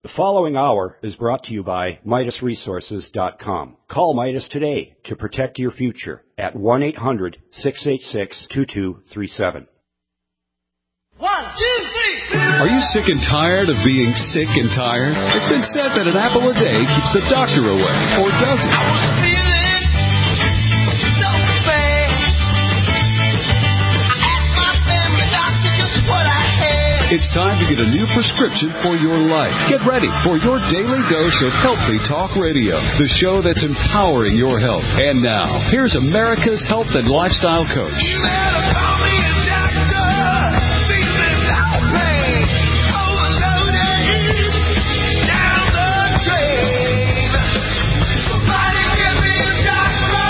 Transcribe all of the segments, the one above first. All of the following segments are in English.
The following hour is brought to you by MidasResources.com. Call Midas today to protect your future at 1-800-686-2237. 1, 2, 3. Are you sick and tired of being sick and tired? It's been said that an apple a day keeps the doctor away, or does it? I was feeling so bad. I asked my family doctor just what I had. It's time to get a new prescription for your life. Get ready for your daily dose of Healthy Talk Radio, the show that's empowering your health. And now, here's America's health and lifestyle coach. You better call me a doctor. Feeling all pain. Overloaded. Down the drain. Somebody give me a doctor.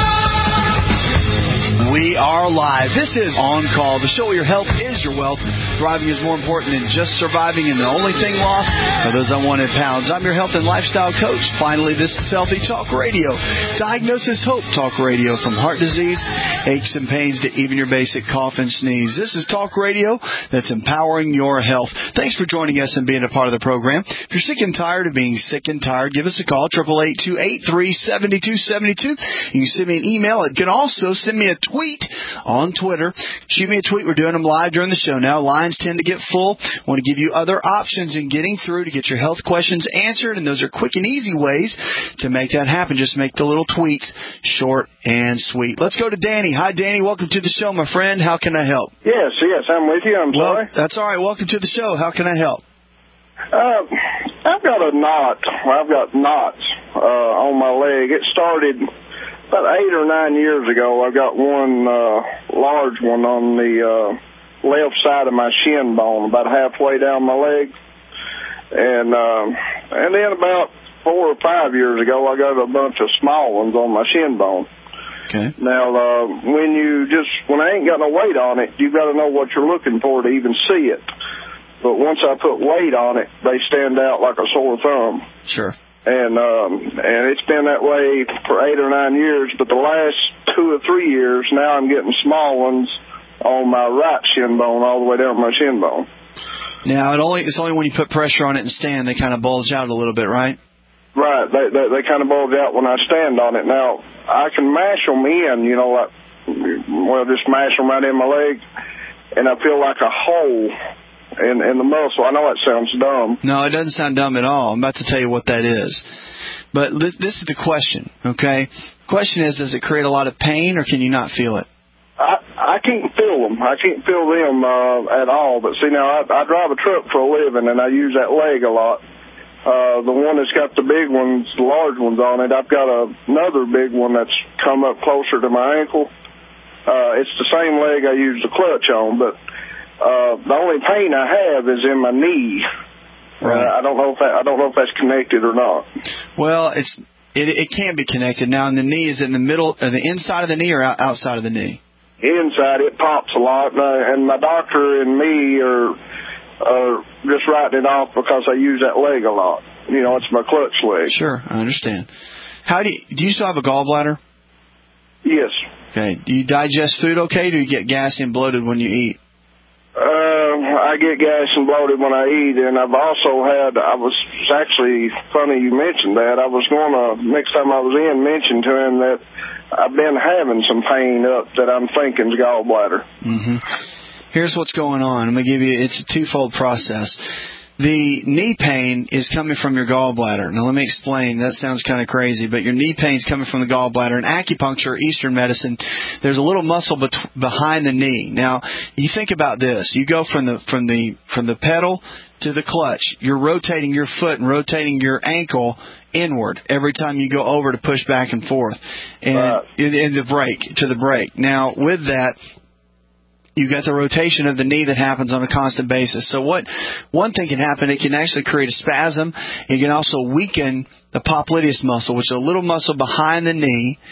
We are live. This is On Call, the show where your health is your wealth. Thriving is more important than just surviving, and the only thing lost are those unwanted pounds. I'm your health and lifestyle coach. Finally, this is Healthy Talk Radio. Diagnosis Hope Talk Radio, from heart disease, aches and pains, to even your basic cough and sneeze. This is talk radio that's empowering your health. Thanks for joining us and being a part of the program. If you're sick and tired of being sick and tired, give us a call, 888-283-7272. You can send me an email. You can also send me a tweet on Twitter. Shoot me a tweet. We're doing them live during the show now. Lines tend to get full. I want to give you other options in getting through to get your health questions answered, and those are quick and easy ways to make that happen. Just make the little tweets short and sweet. Let's go to Danny. Hi, Danny. Welcome to the show, my friend. How can I help? Yes, I'm with you. I'm sorry. That's all right. Welcome to the show. How can I help? I've got a knot. I've got knots on my leg. It started about 8 or 9 years ago. I got one large one on the left side of my shin bone, about halfway down my leg. And then about 4 or 5 years ago, I got a bunch of small ones on my shin bone. Okay. Now, when I ain't got no weight on it, you got to know what you're looking for to even see it. But once I put weight on it, they stand out like a sore thumb. Sure. And it's been that way for 8 or 9 years. But the last 2 or 3 years, now I'm getting small ones on my right shin bone all the way down my shin bone. Now, it's only when you put pressure on it and stand, they kind of bulge out a little bit, right? Right. They kind of bulge out when I stand on it. Now, I can mash them in, just mash them right in my leg, and I feel like a hole in the muscle. I know that sounds dumb. No, it doesn't sound dumb at all. I'm about to tell you what that is. But this is the question, okay? The question is, does it create a lot of pain, or can you not feel it? I can't feel them. I can't feel them at all. But see, now I drive a truck for a living, and I use that leg a lot. The one that's got the big ones, the large ones on it, I've got another big one that's come up closer to my ankle. It's the same leg I use the clutch on, but the only pain I have is in my knee. Right. I don't know if that's connected or not. Well, it can be connected. Now, in the knee, is it in the middle, the inside of the knee, or outside of the knee? Inside, it pops a lot, and my doctor and me are just writing it off because I use that leg a lot. It's my clutch leg. Sure, I understand. Do you still have a gallbladder? Yes. Okay. Do you digest food okay? Do you get gassy and bloated when you eat? I get gas and bloated when I eat, and I've also it's actually funny you mentioned that. I was going to, next time I was in, mention to him that I've been having some pain up that I'm thinking is gallbladder. Mm-hmm. Here's what's going on. I'm going to give you, it's a twofold process. The knee pain is coming from your gallbladder. Now, let me explain. That sounds kind of crazy, but your knee pain is coming from the gallbladder. In acupuncture, Eastern medicine, there's a little muscle behind the knee. Now, you think about this. You go from the pedal to the clutch. You're rotating your foot and rotating your ankle inward every time you go over to push back and forth, and in the brake. Now, with that, you got the rotation of the knee that happens on a constant basis. So one thing can happen, it can actually create a spasm. It can also weaken the popliteus muscle, which is a little muscle behind the knee.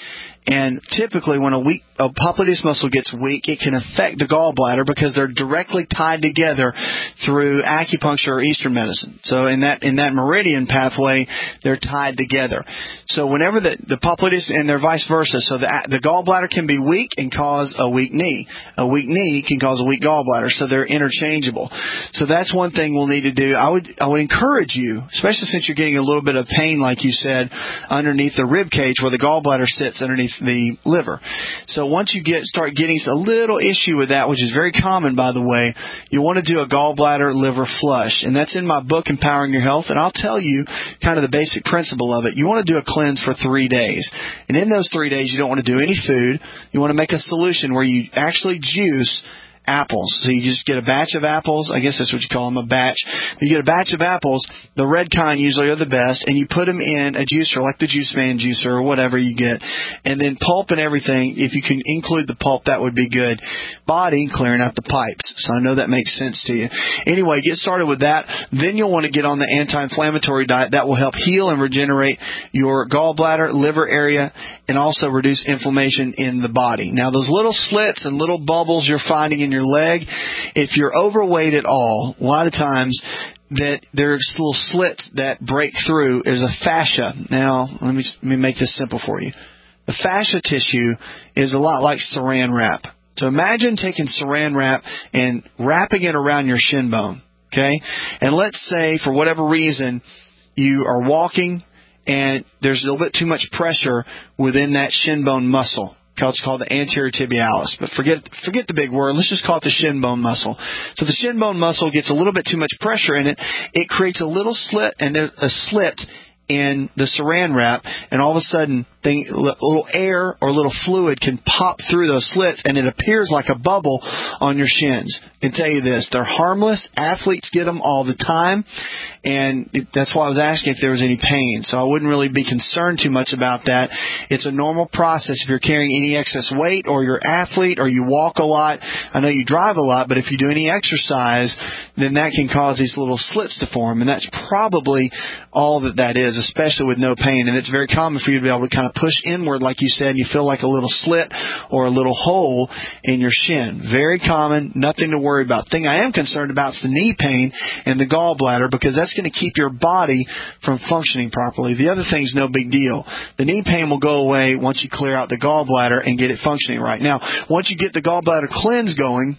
And typically when a popliteus muscle gets weak, it can affect the gallbladder because they're directly tied together through acupuncture or Eastern medicine. So in that meridian pathway, they're tied together. So whenever the popliteus, and they're vice versa, so the gallbladder can be weak and cause a weak knee. A weak knee can cause a weak gallbladder, so they're interchangeable. So that's one thing we'll need to do. I would encourage you, especially since you're getting a little bit of pain, like you said, underneath the rib cage where the gallbladder sits underneath the liver. So once you start getting a little issue with that, which is very common, by the way, you want to do a gallbladder liver flush. And that's in my book, Empowering Your Health. And I'll tell you kind of the basic principle of it. You want to do a cleanse for 3 days. And in those 3 days, you don't want to do any food. You want to make a solution where you actually juice apples. So you just get a batch of apples. I guess that's what you call them, a batch. You get a batch of apples. The red kind usually are the best, and you put them in a juicer like the Juice Man juicer or whatever you get, and then pulp and everything. If you can include the pulp, that would be good. Body, clearing out the pipes. So I know that makes sense to you. Anyway, get started with that. Then you'll want to get on the anti-inflammatory diet. That will help heal and regenerate your gallbladder, liver area, and also reduce inflammation in the body. Now, those little slits and little bubbles you're finding in your leg, if you're overweight at all, a lot of times that there's little slits that break through is a fascia. Now, let me make this simple for you. The fascia tissue is a lot like saran wrap. So imagine taking saran wrap and wrapping it around your shin bone, okay? And let's say, for whatever reason, you are walking and there's a little bit too much pressure within that shin bone muscle. It's called the anterior tibialis. But forget the big word. Let's just call it the shin bone muscle. So the shin bone muscle gets a little bit too much pressure in it. It creates a little slit, and there's a slit in the saran wrap, and all of a sudden a little air or a little fluid can pop through those slits, and it appears like a bubble on your shins. I can tell you this, they're harmless. Athletes get them all the time, and that's why I was asking if there was any pain. So I wouldn't really be concerned too much about that. It's a normal process if you're carrying any excess weight, or you're an athlete, or you walk a lot. I know you drive a lot, but if you do any exercise, then that can cause these little slits to form, and that's probably all that is, especially with no pain. And it's very common for you to be able to kind of push inward, like you said, and you feel like a little slit or a little hole in your shin. Very common, nothing to worry about. The thing I am concerned about is the knee pain and the gallbladder, because that's going to keep your body from functioning properly. The other thing's no big deal. The knee pain will go away once you clear out the gallbladder and get it functioning right. Now, once you get the gallbladder cleanse going,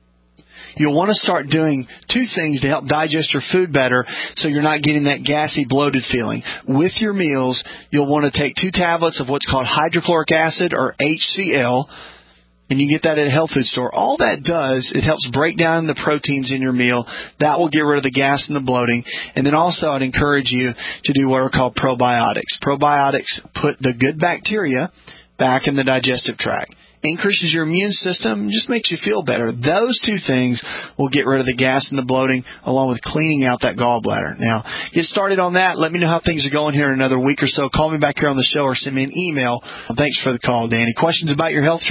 you'll want to start doing 2 things to help digest your food better so you're not getting that gassy, bloated feeling. With your meals, you'll want to take 2 tablets of what's called hydrochloric acid, or HCl, and you get that at a health food store. All that does, it helps break down the proteins in your meal. That will get rid of the gas and the bloating. And then also I'd encourage you to do what are called probiotics. Probiotics put the good bacteria back in the digestive tract. Increases your immune system, just makes you feel better. Those 2 things will get rid of the gas and the bloating, along with cleaning out that gallbladder. Now, get started on that. Let me know how things are going here in another week or so. Call me back here on the show or send me an email. Thanks for the call, Danny. Questions about your health,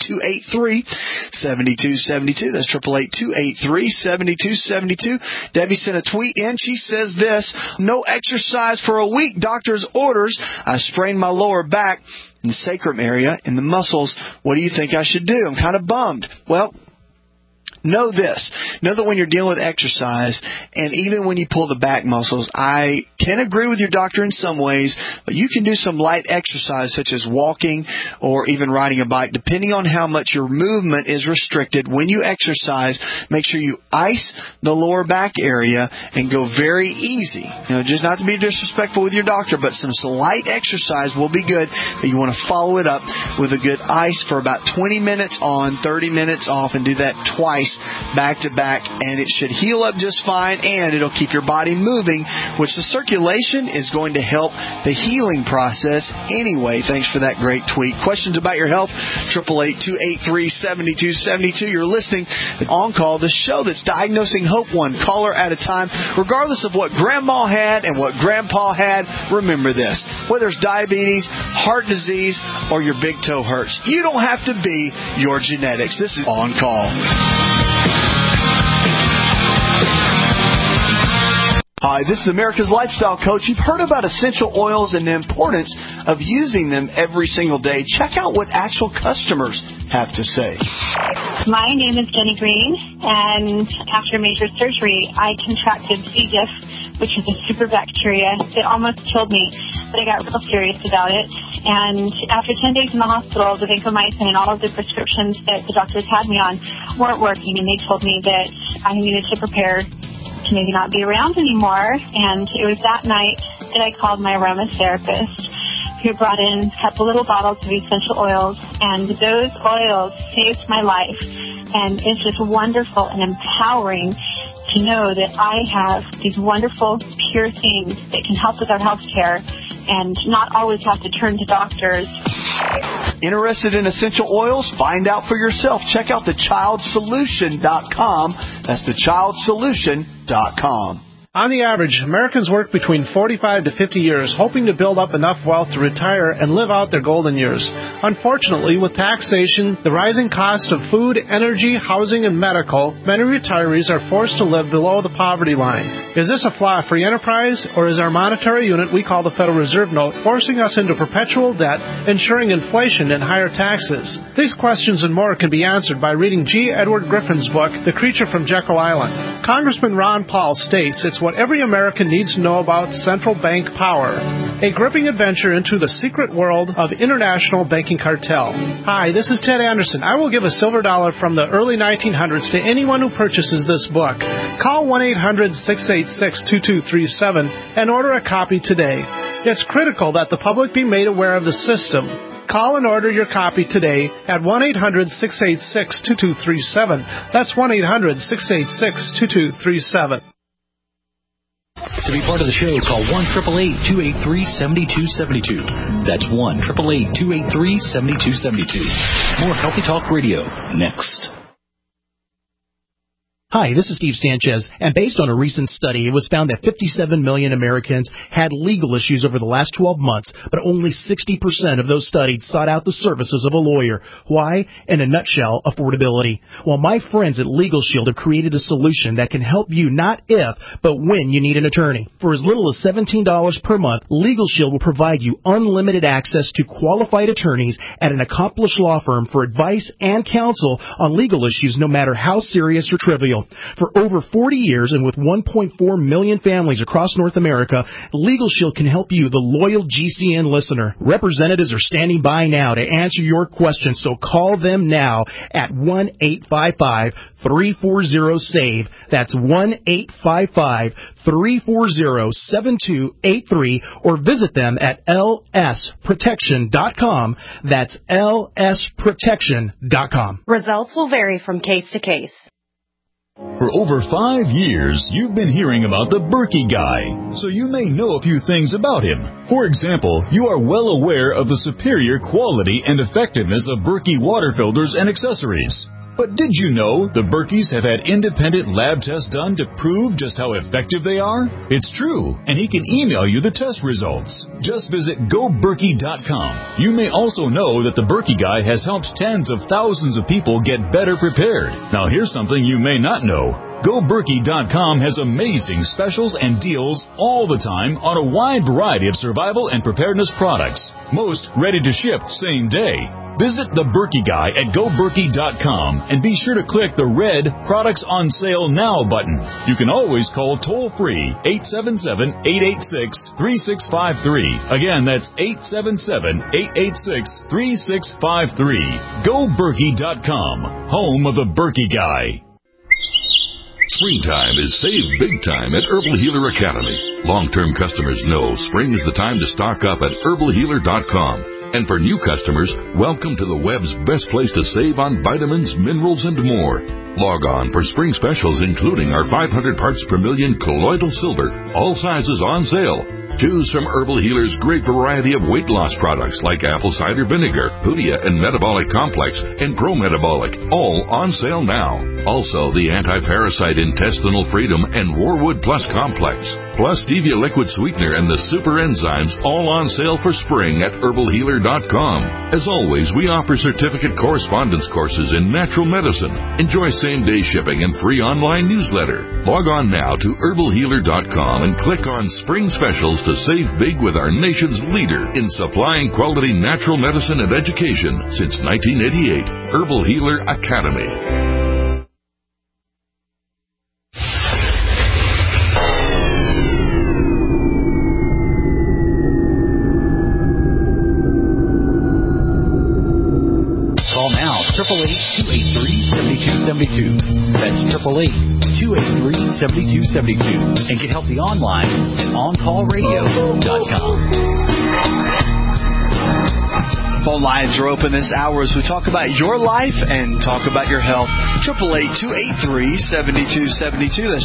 888-283-7272. That's 888-283-7272. Debbie sent a tweet in. She says this: no exercise for a week. Doctor's orders. I sprained my lower back in the sacrum area, in the muscles. What do you think I should do? I'm kind of bummed. Well, know this. Know that when you're dealing with exercise, and even when you pull the back muscles, I can agree with your doctor in some ways, but you can do some light exercise such as walking or even riding a bike, depending on how much your movement is restricted. When you exercise, make sure you ice the lower back area and go very easy. Just not to be disrespectful with your doctor, but some light exercise will be good, but you want to follow it up with a good ice for about 20 minutes on, 30 minutes off, and do that twice back to back, and it should heal up just fine, and it'll keep your body moving, which the circulation is going to help the healing process anyway. Thanks for that great tweet. Questions about your health, 888-283-7272. You're listening to On Call, the show that's diagnosing hope one caller at a time. Regardless of what Grandma had and what Grandpa had, remember this: whether it's diabetes, heart disease, or your big toe hurts, you don't have to be your genetics. This is On Call. Hi, this is America's Lifestyle Coach. You've heard about essential oils and the importance of using them every single day. Check out what actual customers have to say. My name is Jenny Green, and after major surgery, I contracted C. diff, which is a super bacteria. It almost killed me, but I got real serious about it. And after 10 days in the hospital, the vancomycin and all of the prescriptions that the doctors had me on weren't working, and they told me that I needed to prepare to maybe not be around anymore. And it was that night that I called my aromatherapist, who brought in a couple little bottles of essential oils, and those oils saved my life. And it's just wonderful and empowering to know that I have these wonderful, pure things that can help with our health care and not always have to turn to doctors. Interested in essential oils? Find out for yourself. Check out thechildsolution.com. That's thechildsolution.com. On the average, Americans work between 45 to 50 years hoping to build up enough wealth to retire and live out their golden years. Unfortunately, with taxation, the rising cost of food, energy, housing, and medical, many retirees are forced to live below the poverty line. Is this a flaw-free enterprise, or is our monetary unit we call the Federal Reserve Note forcing us into perpetual debt, ensuring inflation and higher taxes? These questions and more can be answered by reading G. Edward Griffin's book, The Creature from Jekyll Island. Congressman Ron Paul states it's what every American needs to know about central bank power. A gripping adventure into the secret world of international banking cartel. Hi, this is Ted Anderson. I will give a silver dollar from the early 1900s to anyone who purchases this book. Call 1-800-686-2237 and order a copy today. It's critical that the public be made aware of the system. Call and order your copy today at 1-800-686-2237. That's 1-800-686-2237. To be part of the show, call 1-888-283-7272. That's 1-888-283-7272. More Healthy Talk Radio next. Hi, this is Steve Sanchez, and based on a recent study, it was found that 57 million Americans had legal issues over the last 12 months, but only 60% of those studied sought out the services of a lawyer. Why? In a nutshell, affordability. Well, my friends at Legal Shield have created a solution that can help you not if, but when you need an attorney. For as little as $17 per month, Legal Shield will provide you unlimited access to qualified attorneys at an accomplished law firm for advice and counsel on legal issues, no matter how serious or trivial. For over 40 years and with 1.4 million families across North America, Legal Shield can help you, the loyal GCN listener. Representatives are standing by now to answer your questions, so call them now at 1-855-340-SAVE. That's 1-855-340-7283, or visit them at lsprotection.com. That's lsprotection.com. Results will vary from case to case. For over 5 years, you've been hearing about the Berkey Guy, so you may know a few things about him. For example, you are well aware of the superior quality and effectiveness of Berkey water filters and accessories. But did you know the Berkeys have had independent lab tests done to prove just how effective they are? It's true, and he can email you the test results. Just visit GoBerkey.com. You may also know that the Berkey Guy has helped tens of thousands of people get better prepared. Now here's something you may not know. GoBerkey.com has amazing specials and deals all the time on a wide variety of survival and preparedness products. Most ready to ship same day. Visit the Berkey Guy at GoBerkey.com and be sure to click the red Products on Sale Now button. You can always call toll-free 877-886-3653. Again, that's 877-886-3653. GoBerkey.com, home of the Berkey Guy. Springtime is save big time at Herbal Healer Academy. Long-term customers know spring is the time to stock up at herbalhealer.com. And for new customers, welcome to the web's best place to save on vitamins, minerals, and more. Log on for spring specials, including our 500 parts per million colloidal silver, all sizes on sale. Choose from Herbal Healer's great variety of weight loss products like apple cider vinegar, Hoodia and Metabolic Complex, and Pro Metabolic, all on sale now. Also, the Anti-Parasite Intestinal Freedom and Warwood Plus Complex, plus Stevia Liquid Sweetener and the Super Enzymes, all on sale for spring at herbalhealer.com. As always, we offer certificate correspondence courses in natural medicine. Enjoy same-day shipping and free online newsletter. Log on now to herbalhealer.com and click on Spring Specials to save big with our nation's leader in supplying quality natural medicine and education since 1988, Herbal Healer Academy. Call now, 888-283-7272. That's 888-283-7272. And get healthy online at OnCallRadio.com. Phone lines are open this hour as we talk about your life and talk about your health. 888-283-7272. That's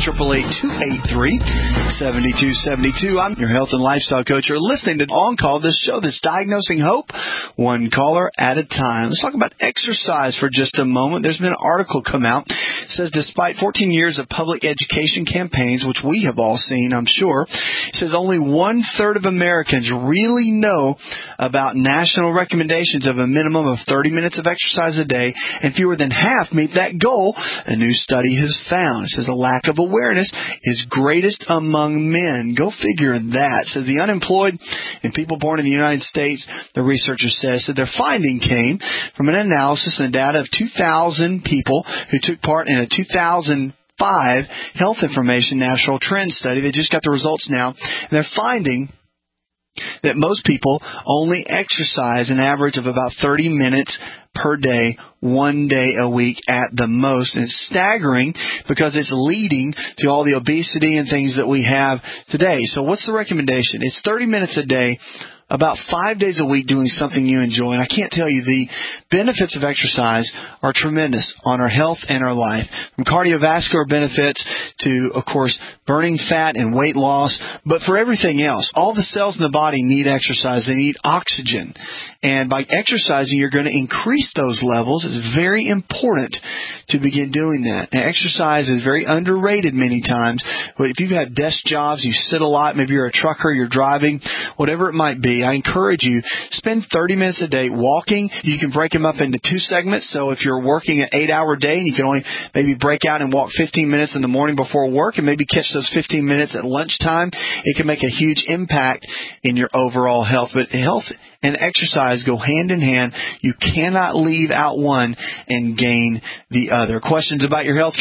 888-283-7272. I'm your health and lifestyle coach. You're listening to On Call, this show that's diagnosing hope one caller at a time. Let's talk about exercise for just a moment. There's been an article come out. It says despite 14 years of public education campaigns, which we have all seen, I'm sure, it says only 1/3 of Americans really know about national recommendations of a minimum of 30 minutes of exercise a day, and fewer than half meet that goal, a new study has found. It says the lack of awareness is greatest among men. Go figure that. It says the unemployed and people born in the United States, the researcher says, so their finding came from an analysis and data of 2,000 people who took part in a 2005 Health Information National Trend Study. They just got the results now, and they're finding that most people only exercise an average of about 30 minutes per day, 1 day a week at the most. And it's staggering because it's leading to all the obesity and things that we have today. So what's the recommendation? It's 30 minutes a day, about 5 days a week doing something you enjoy. And I can't tell you, the benefits of exercise are tremendous on our health and our life. From cardiovascular benefits to, of course, burning fat and weight loss. But for everything else, all the cells in the body need exercise. They need oxygen. And by exercising, you're going to increase those levels. It's very important to begin doing that. Now, exercise is very underrated many times. But if you've had desk jobs, you sit a lot, maybe you're a trucker, you're driving, whatever it might be, I encourage you, spend 30 minutes a day walking. You can break them up into 2 segments. So if you're working an 8-hour day and you can only maybe break out and walk 15 minutes in the morning before work and maybe catch those 15 minutes at lunchtime, it can make a huge impact in your overall health. But health and exercise go hand in hand. You cannot leave out one and gain the other. Questions about your health,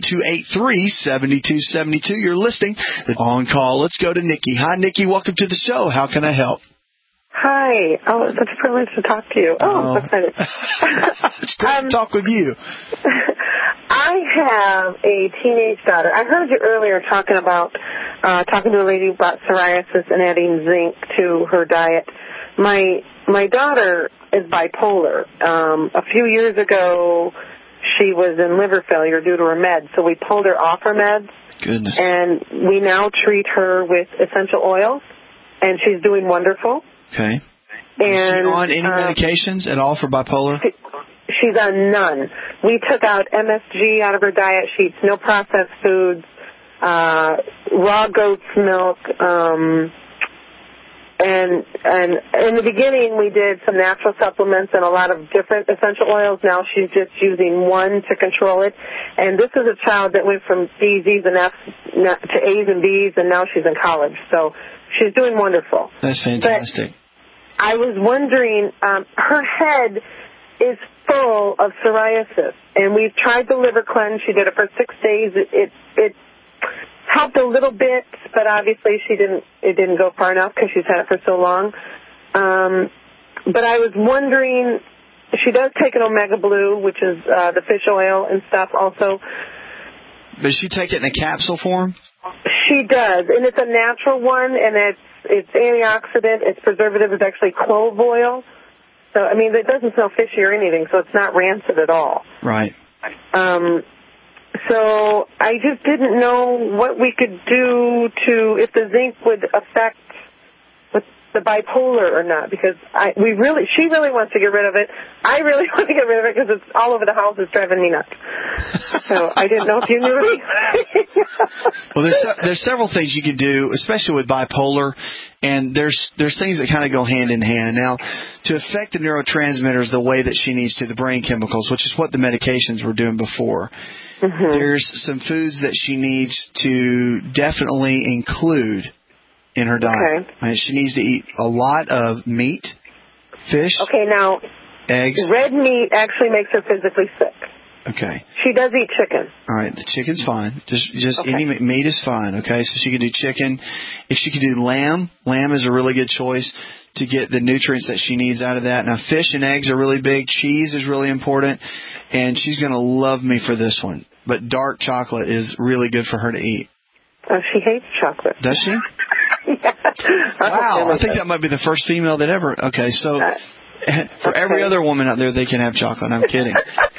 888-283-7272. You're listening to On Call. Let's go to Nikki. Hi, Nikki. Welcome to the show. How can I help? Hi. Oh, it's such a privilege to talk to you. Oh, I'm so excited. It's great to talk with you. I have a teenage daughter. I heard you earlier talking to a lady about psoriasis and adding zinc to her diet. My daughter is bipolar. A few years ago, she was in liver failure due to her meds, so we pulled her off her meds. Goodness. And we now treat her with essential oils, and she's doing wonderful. Okay. And is she on any medications at all for bipolar? She's on none. We took out MSG out of her diet. She eats no processed foods, raw goat's milk, and in the beginning we did some natural supplements and a lot of different essential oils. Now she's just using one to control it. And this is a child that went from D's, E's, and F's to A's and B's, and now she's in college. So she's doing wonderful. That's fantastic. But I was wondering, her head is full of psoriasis, and we've tried the liver cleanse. She did it for 6 days. It helped a little bit, but obviously it didn't go far enough because she's had it for so long. But I was wondering, she does take an Omega Blue, which is the fish oil and stuff also. Does she take it in a capsule form? She does, and it's a natural one, and it's antioxidant, it's preservative, it's actually clove oil. So, I mean, it doesn't smell fishy or anything, so it's not rancid at all. Right. So I just didn't know what we could do if the zinc would affect the bipolar or not, because she really wants to get rid of it. I really want to get rid of it because it's all over the house. It's driving me nuts. So I didn't know if you knew anything. Well, there's several things you can do, especially with bipolar, and there's things that kind of go hand in hand. Now, to affect the neurotransmitters the way that she needs to, the brain chemicals, which is what the medications were doing before, there's some foods that she needs to definitely include in her diet. Okay. She needs to eat a lot of meat, fish, now, eggs. Red meat actually makes her physically sick. Okay. She does eat chicken. All right, the chicken's fine. Just any meat is fine, okay? So she can do chicken. If she can do lamb is a really good choice to get the nutrients that she needs out of that. Now, fish and eggs are really big. Cheese is really important, and she's going to love me for this one. But dark chocolate is really good for her to eat. Oh, she hates chocolate. Does she? Yeah. Wow, I think that might be the first female that ever. Okay, so for every other woman out there, they can have chocolate. I'm kidding.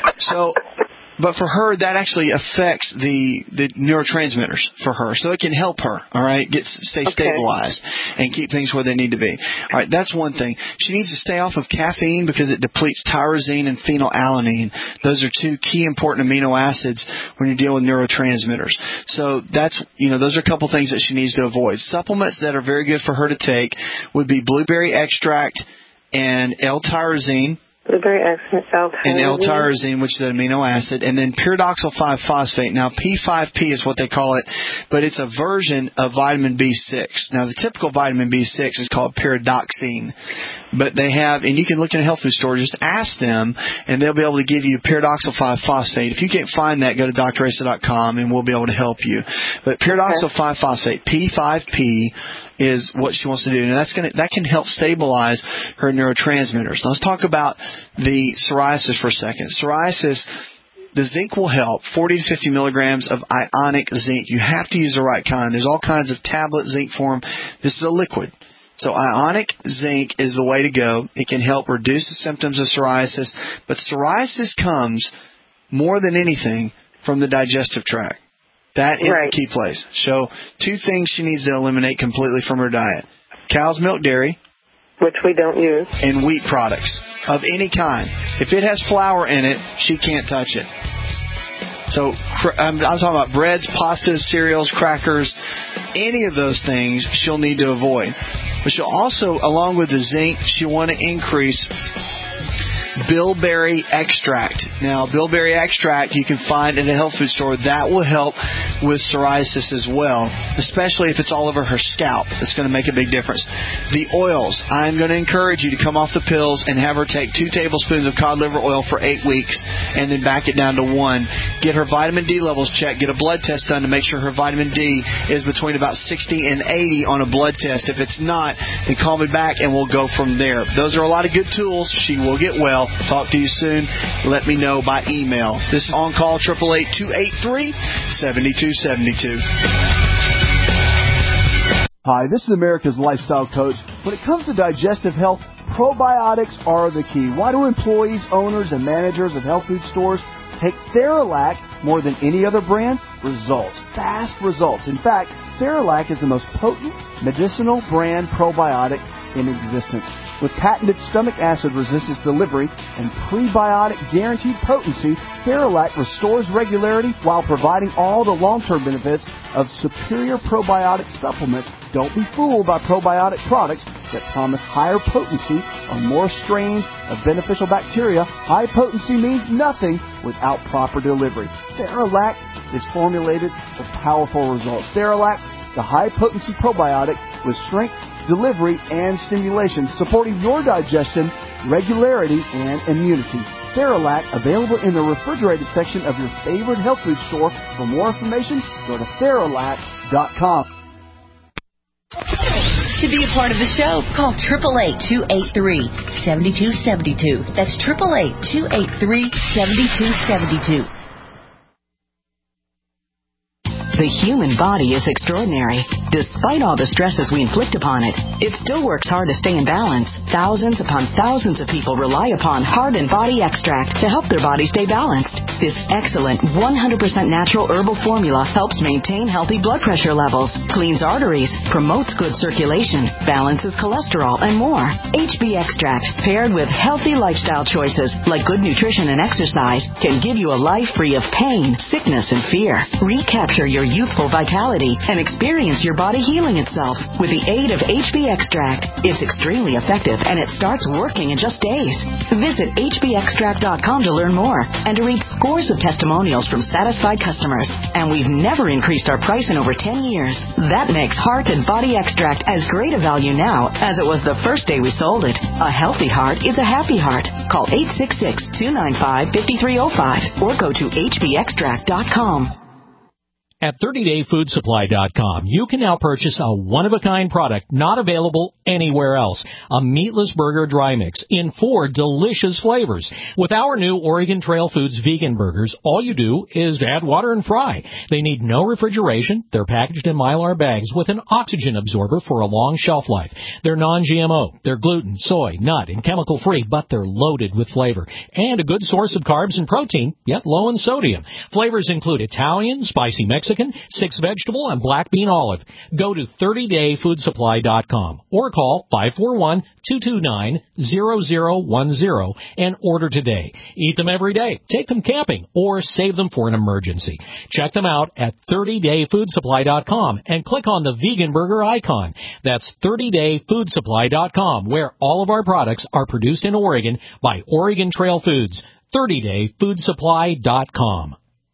But for her, that actually affects the neurotransmitters for her. So it can help her, all right, stay stabilized and keep things where they need to be. All right, that's one thing. She needs to stay off of caffeine because it depletes tyrosine and phenylalanine. Those are two key important amino acids when you're dealing with neurotransmitters. So those are a couple things that she needs to avoid. Supplements that are very good for her to take would be blueberry extract and L-tyrosine. Blueberry extract, L-tyrosine. And L-tyrosine, which is an amino acid, and then pyridoxal 5-phosphate. Now, P5P is what they call it, but it's a version of vitamin B6. Now, the typical vitamin B6 is called pyridoxine, but they have, and you can look in a health food store, just ask them, and they'll be able to give you pyridoxal 5-phosphate. If you can't find that, go to drasa.com, and we'll be able to help you. But pyridoxal 5-phosphate, P5P, is what she wants to do. Now that can help stabilize her neurotransmitters. Let's talk about the psoriasis for a second. Psoriasis, the zinc will help. 40 to 50 milligrams of ionic zinc. You have to use the right kind. There's all kinds of tablet zinc form. This is a liquid. So ionic zinc is the way to go. It can help reduce the symptoms of psoriasis. But psoriasis comes more than anything from the digestive tract. That is the key place. So 2 things she needs to eliminate completely from her diet. Cow's milk dairy. Which we don't use. And wheat products of any kind. If it has flour in it, she can't touch it. So I'm talking about breads, pastas, cereals, crackers, any of those things she'll need to avoid. But she'll also, along with the zinc, she'll want to increase bilberry extract. Now, bilberry extract you can find in a health food store. That will help with psoriasis as well, especially if it's all over her scalp. It's going to make a big difference. The oils, I'm going to encourage you to come off the pills and have her take 2 tablespoons of cod liver oil for 8 weeks and then back it down to 1. Get her vitamin D levels checked. Get a blood test done to make sure her vitamin D is between about 60 and 80 on a blood test. If it's not, then call me back and we'll go from there. Those are a lot of good tools. She will get well. Talk to you soon. Let me know by email. This is On Call 888-283-7272. Hi, this is America's Lifestyle Coach. When it comes to digestive health, probiotics are the key. Why do employees, owners, and managers of health food stores take Theralac more than any other brand? Results. Fast results. In fact, Theralac is the most potent medicinal brand probiotic in existence. With patented stomach acid resistance delivery and prebiotic guaranteed potency, Theralac restores regularity while providing all the long-term benefits of superior probiotic supplements. Don't be fooled by probiotic products that promise higher potency or more strains of beneficial bacteria. High potency means nothing without proper delivery. Theralac is formulated for powerful results. Theralac, the high-potency probiotic with strength, delivery, and stimulation, supporting your digestion, regularity, and immunity. Theralac, available in the refrigerated section of your favorite health food store. For more information, go to Theralac.com. To be a part of the show, call 888-283-7272. That's 888-283-7272. The human body is extraordinary. Despite all the stresses we inflict upon it, it still works hard to stay in balance. Thousands upon thousands of people rely upon Heart and Body Extract to help their body stay balanced. This excellent 100% natural herbal formula helps maintain healthy blood pressure levels, cleans arteries, promotes good circulation, balances cholesterol, and more. HB Extract, paired with healthy lifestyle choices like good nutrition and exercise, can give you a life free of pain, sickness, and fear. Recapture your youthful vitality and experience your body healing itself with the aid of HB Extract. It's extremely effective, and it starts working in just days. Visit hbextract.com to learn more and to read scores of testimonials from satisfied customers. And we've never increased our price in over 10 years. That makes Heart and Body Extract as great a value now as it was the first day we sold it. A healthy heart is a happy heart. Call 866-295-5305 or go to hbextract.com. At 30dayfoodsupply.com, you can now purchase a one-of-a-kind product not available anywhere else. A meatless burger dry mix in 4 delicious flavors. With our new Oregon Trail Foods vegan burgers, all you do is add water and fry. They need no refrigeration. They're packaged in Mylar bags with an oxygen absorber for a long shelf life. They're non-GMO. They're gluten, soy, nut, and chemical-free, but they're loaded with flavor. And a good source of carbs and protein, yet low in sodium. Flavors include Italian, spicy Mexican, 6 vegetable, and black bean olive. Go to 30dayfoodsupply.com or call 541-229-0010 and order today. Eat them every day, take them camping, or save them for an emergency. Check them out at 30dayfoodsupply.com and click on the vegan burger icon. That's 30dayfoodsupply.com, where all of our products are produced in Oregon by Oregon Trail Foods. 30dayfoodsupply.com.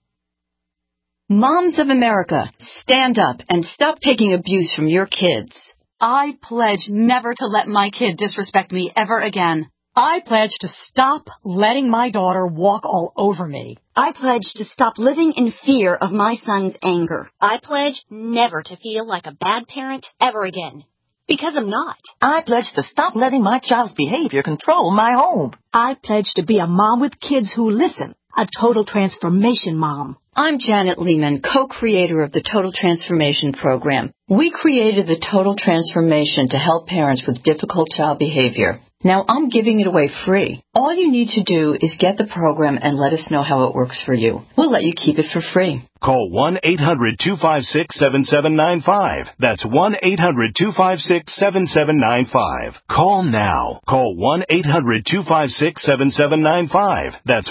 Moms of America, stand up and stop taking abuse from your kids. I pledge never to let my kid disrespect me ever again. I pledge to stop letting my daughter walk all over me. I pledge to stop living in fear of my son's anger. I pledge never to feel like a bad parent ever again. Because I'm not. I pledge to stop letting my child's behavior control my home. I pledge to be a mom with kids who listen. A total transformation mom. I'm Janet Lehman, co-creator of the Total Transformation Program. We created the Total Transformation to help parents with difficult child behavior. Now I'm giving it away free. All you need to do is get the program and let us know how it works for you. We'll let you keep it for free. Call 1-800-256-7795. That's 1-800-256-7795. Call now. Call 1-800-256-7795. That's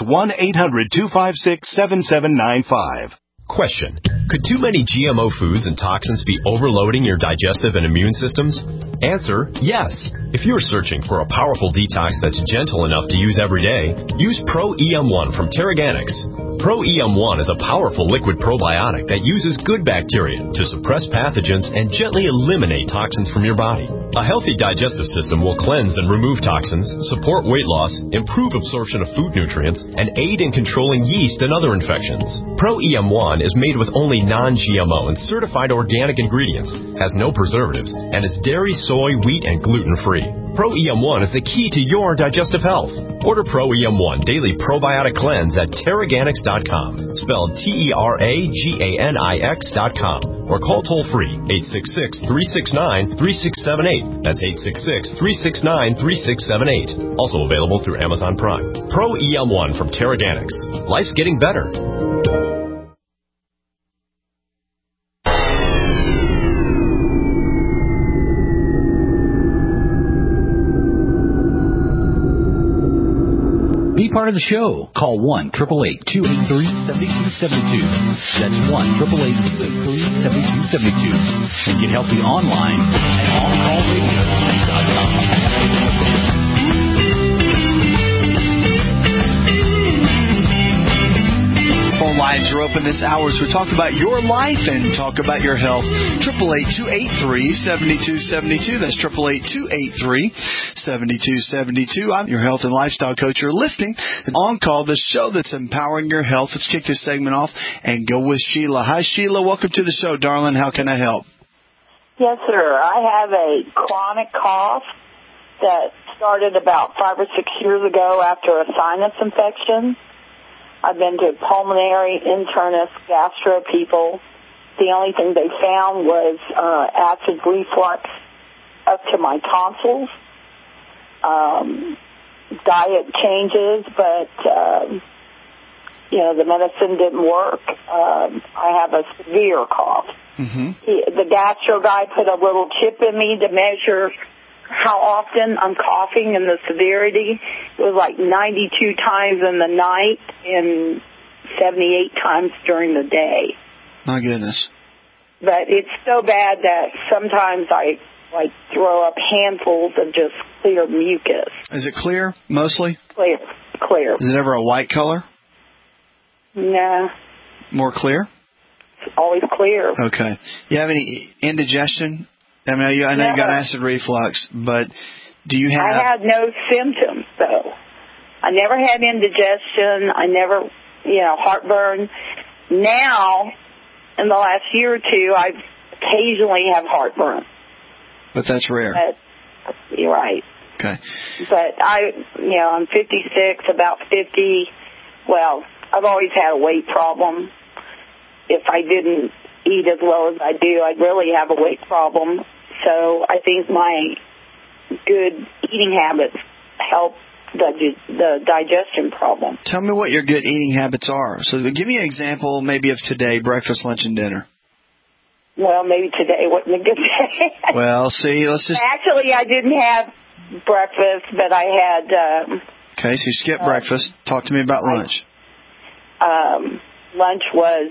1-800-256-7795. Question. Could too many GMO foods and toxins be overloading your digestive and immune systems? Answer, yes. If you're searching for a powerful detox that's gentle enough to use every day, use Pro-EM1 from Terraganics. Pro-EM1 is a powerful liquid probiotic that uses good bacteria to suppress pathogens and gently eliminate toxins from your body. A healthy digestive system will cleanse and remove toxins, support weight loss, improve absorption of food nutrients, and aid in controlling yeast and other infections. Pro-EM1 is made with only non-GMO and certified organic ingredients, has no preservatives, and is dairy, soy, wheat, and gluten-free. Pro-EM1 is the key to your digestive health. Order Pro-EM1 Daily Probiotic Cleanse at Terraganics.com, spelled Terraganix.com, or call toll-free 866-369-3678. That's 866-369-3678. Also available through Amazon Prime. Pro-EM1 from Terraganics. Life's getting better. Be part of the show. Call 1-888-283-7272. That's 1-888-283-7272. And get healthy online at OnCallRadio.com. Phone lines are open this hour as we talk about your life and talk about your health. 888-283-7272. That's 888-283-7272. I'm your health and lifestyle coach. You're listening to On Call, the show that's empowering your health. Let's kick this segment off and go with Sheila. Hi, Sheila. Welcome to the show, darling. How can I help? Yes, sir. I have a chronic cough that started about 5 or 6 years ago after a sinus infection. I've been to pulmonary, internist, gastro people. The only thing they found was acid reflux up to my tonsils. Diet changes, but, the medicine didn't work. I have a severe cough. Mm-hmm. The gastro guy put a little chip in me to measure how often I'm coughing and the severity. It was like 92 times in the night and 78 times during the day. My goodness. But it's so bad that sometimes I throw up handfuls of just clear mucus. Is it clear, mostly? Clear. Is it ever a white color? Nah. More clear? It's always clear. Okay. You have any indigestion? I know you got acid reflux, but do you have... I had no symptoms, though. I never had indigestion. I never, heartburn. Now, in the last year or two, I occasionally have heartburn. But that's rare. But, you're right. Okay. But I'm 56, about 50. Well, I've always had a weight problem. If I didn't eat as well as I do, I'd really have a weight problem. So I think my good eating habits help the digestion problem. Tell me what your good eating habits are. So give me an example maybe of today, breakfast, lunch, and dinner. Well, maybe today wasn't a good day. Well, see, let's just... Actually, I didn't have breakfast, but I had... Okay, so you skipped breakfast. Talk to me about lunch. Lunch was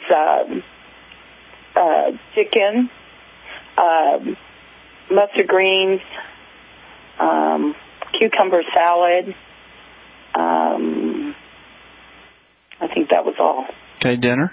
chicken, mustard greens, cucumber salad. I think that was all. Okay, dinner?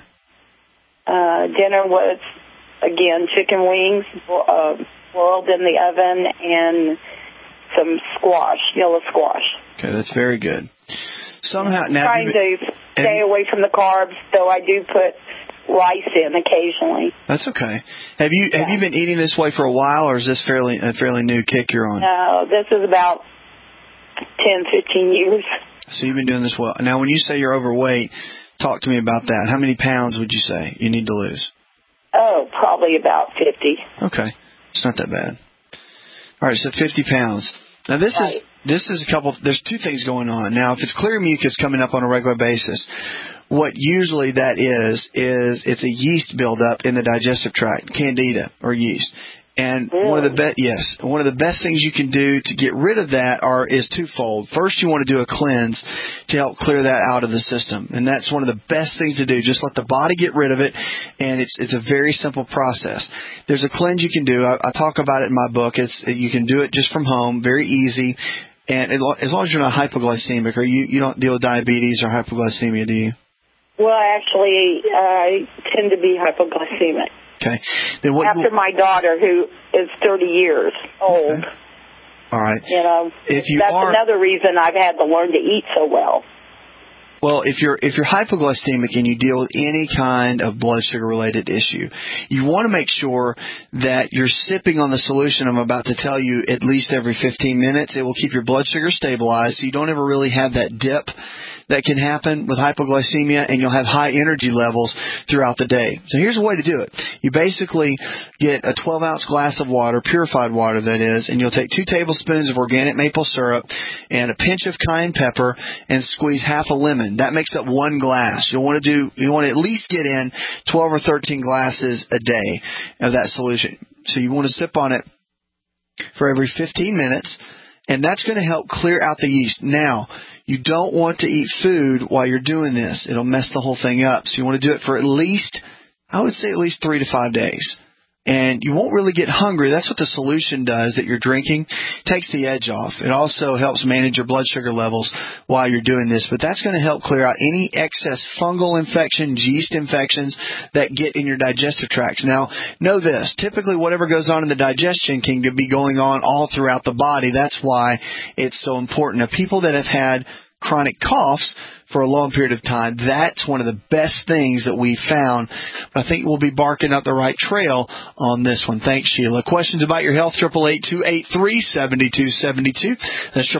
Dinner was, again, chicken wings boiled in the oven and some squash, yellow squash. Okay, that's very good. Somehow, now trying to stay away from the carbs, though I do put rice in occasionally. That's okay. Have you been eating this way for a while, or is this a fairly new kick you're on? No, this is about 10, 15 years. So you've been doing this well. Now, when you say you're overweight, talk to me about that. How many pounds would you say you need to lose? Oh, probably about 50. Okay. It's not that bad. All right, so 50 pounds. Now, this is a couple, there's two things going on. Now, if it's clear mucus coming up on a regular basis, what usually that is it's a yeast buildup in the digestive tract, candida or yeast. And one of the best things you can do to get rid of that is twofold. First, you want to do a cleanse to help clear that out of the system, and that's one of the best things to do. Just let the body get rid of it, and it's a very simple process. There's a cleanse you can do. I talk about it in my book. You can do it just from home, very easy, and as long as you're not hypoglycemic, or you don't deal with diabetes or hypoglycemia, do you? Well, actually, I tend to be hypoglycemic. Okay. Then after my daughter, who is 30 years old. Okay. All right. That's another reason I've had to learn to eat so well. Well, if you're hypoglycemic and you deal with any kind of blood sugar related issue, you want to make sure that you're sipping on the solution I'm about to tell you at least every 15 minutes. It will keep your blood sugar stabilized, so you don't ever really have that dip that can happen with hypoglycemia, and you'll have high energy levels throughout the day. So here's a way to do it. You basically get a 12-ounce glass of water, purified water that is, and you'll take 2 tablespoons of organic maple syrup and a pinch of cayenne pepper and squeeze half a lemon. That makes up 1 glass. You want to at least get in 12 or 13 glasses a day of that solution. So you want to sip on it for every 15 minutes, and that's going to help clear out the yeast. Now, you don't want to eat food while you're doing this. It'll mess the whole thing up. So you want to do it for at least 3 to 5 days. And you won't really get hungry. That's what the solution does that you're drinking. It takes the edge off. It also helps manage your blood sugar levels while you're doing this. But that's going to help clear out any excess fungal infections, yeast infections that get in your digestive tracts. Now, know this. Typically, whatever goes on in the digestion can be going on all throughout the body. That's why it's so important. Now, people that have had chronic coughs for a long period of time, that's one of the best things that we found. But I think we'll be barking up the right trail on this one. Thanks, Sheila. Questions about your health, 888-283-7272. That's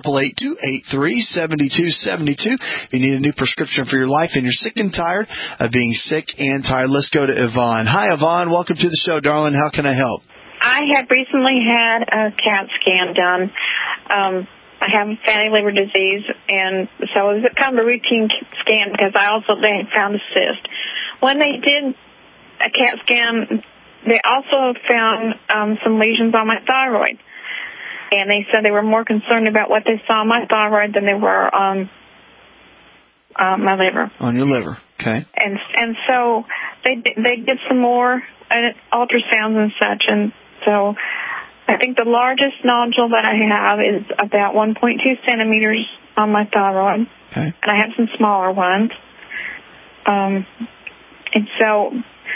888-283-7272. If you need a new prescription for your life and you're sick and tired of being sick and tired, let's go to Yvonne. Hi, Yvonne. Welcome to the show, darling. How can I help? I had recently had a CAT scan done. I have fatty liver disease, and so it was kind of a routine scan because they had found a cyst. When they did a CAT scan, they also found some lesions on my thyroid, and they said they were more concerned about what they saw on my thyroid than they were on my liver. On your liver, okay. And so they did some more ultrasounds and such, and so I think the largest nodule that I have is about 1.2 centimeters on my thyroid, okay. And I have some smaller ones. And so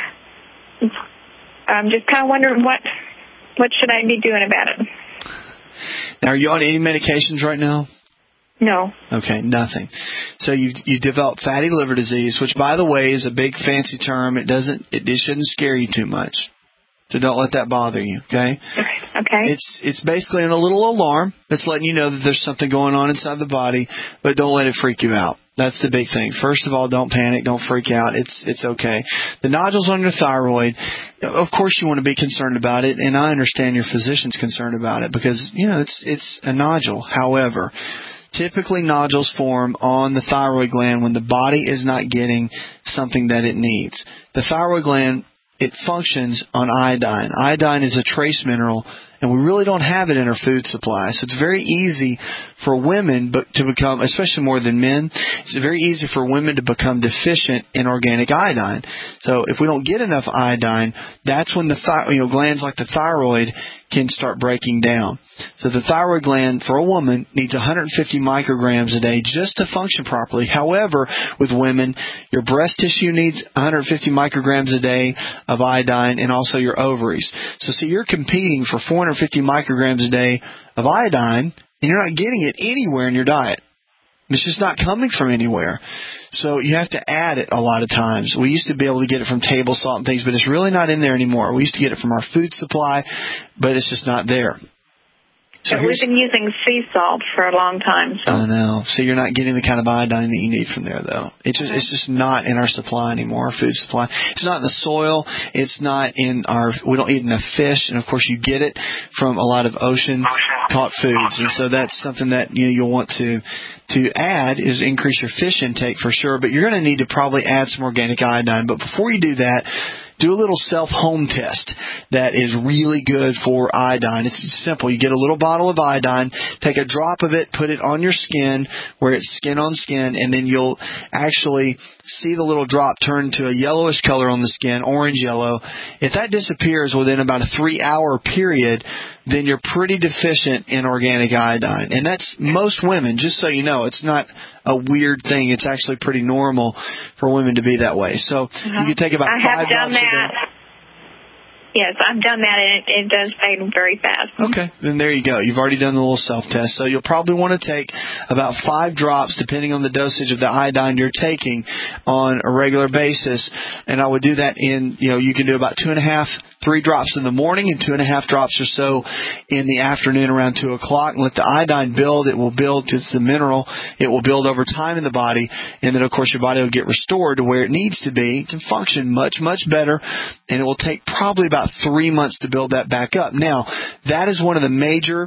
I'm just kind of wondering what should I be doing about it. Now, are you on any medications right now? No. Okay, nothing. So you developed fatty liver disease, which, by the way, is a big fancy term. It shouldn't scare you too much. So don't let that bother you, okay? Okay. It's basically a little alarm that's letting you know that there's something going on inside the body, but don't let it freak you out. That's the big thing. First of all, don't panic, don't freak out. It's okay. The nodules on your thyroid, of course you want to be concerned about it, and I understand your physician's concerned about it because, it's a nodule. However, typically nodules form on the thyroid gland when the body is not getting something that it needs. The thyroid gland, it functions on iodine. Iodine is a trace mineral, and we really don't have it in our food supply. So it's very easy for women to become, especially more than men, it's very easy for women to become deficient in organic iodine. So if we don't get enough iodine, that's when the glands like the thyroid can start breaking down. So the thyroid gland for a woman needs 150 micrograms a day just to function properly. However, with women, your breast tissue needs 150 micrograms a day of iodine, and also your ovaries. So see, you're competing for 450 micrograms a day of iodine, and you're not getting it anywhere in your diet. It's just not coming from anywhere. So you have to add it a lot of times. We used to be able to get it from table salt and things, but it's really not in there anymore. We used to get it from our food supply, but it's just not there. So we've been using sea salt for a long time. So. I know. So you're not getting the kind of iodine that you need from there, though. It's just not in our supply anymore, our food supply. It's not in the soil. It's not in we don't eat enough fish. And, of course, you get it from a lot of ocean-caught foods. And so that's something that you'll want to add is increase your fish intake for sure. But you're going to need to probably add some organic iodine. But before you do that, do a little self-home test that is really good for iodine. It's simple. You get a little bottle of iodine, take a drop of it, put it on your skin where it's skin on skin, and then you'll actually see the little drop turn to a yellowish color on the skin, orange yellow. If that disappears within about a 3-hour period, then you're pretty deficient in organic iodine. And that's most women, just so you know. It's not a weird thing. It's actually pretty normal for women to be that way. So you can take about 5 drops a day. Yes, I've done that, and it does fade very fast. Okay, then there you go. You've already done the little self-test. So you'll probably want to take about 5 drops, depending on the dosage of the iodine you're taking on a regular basis. And I would do that you can do about 3 drops in the morning and 2.5 drops or so in the afternoon around 2 o'clock. And let the iodine build. It will build to the mineral. It will build over time in the body. And then, of course, your body will get restored to where it needs to be to function much, much better. And it will take probably about 3 months to build that back up. Now, that is one of the major